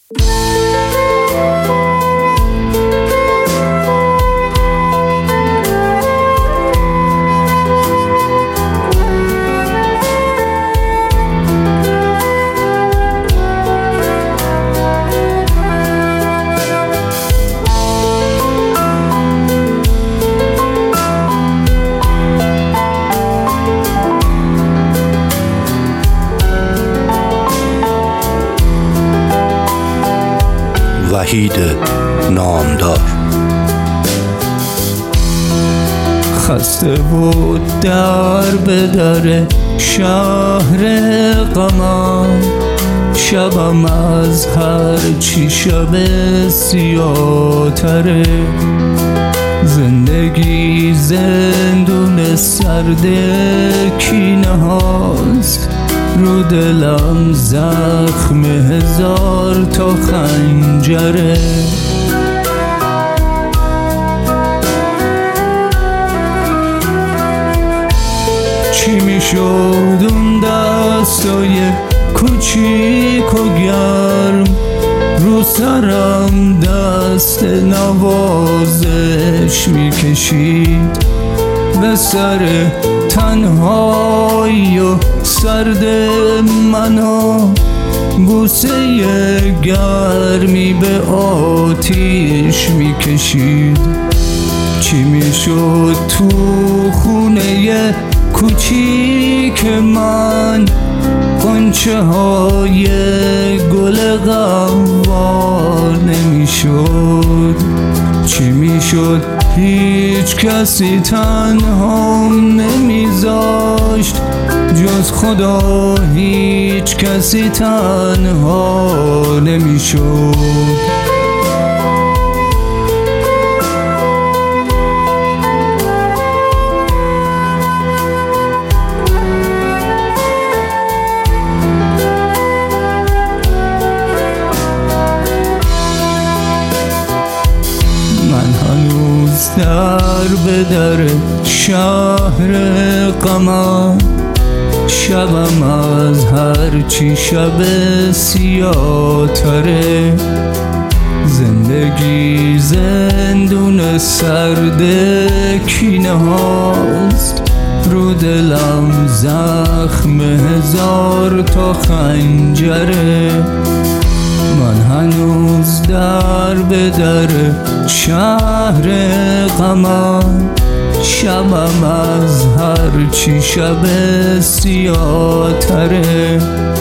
وحید نامدار. خسته بود در به در شهر غمم، شبم از هر چی شب سیاه‌تره. زندگی زندون سرد کینه هاست، رو دلم زخم هزار تا خنجره. چی میشد اون دستای کوچیک و گرم، رو سرم دست نوازش میکشید، به سر تنهایی و سرد منو بوسه گرمی به آتیش میکشید. چی میشد تو خونه کوچیک من، غنچه های گل غوار نمیشد. چی میشد هیچ کسی تنهام نمیذاشت، جز خدا هیچ کسی تنها نمیشد. در به در شهر غمم، شبم از هر چی شب سیاه‌تره. زندگی زندون سرد کینه هاست، رو دلم زخم هزار تا خنجره. من هنوز در به در شهر غمم، شبم از هر چی شب سیاه‌تره.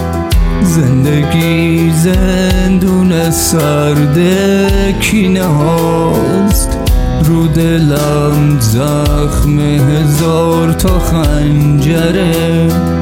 زندگی زندون سرد کینه هاست، رو دلم زخم هزار تا خنجره.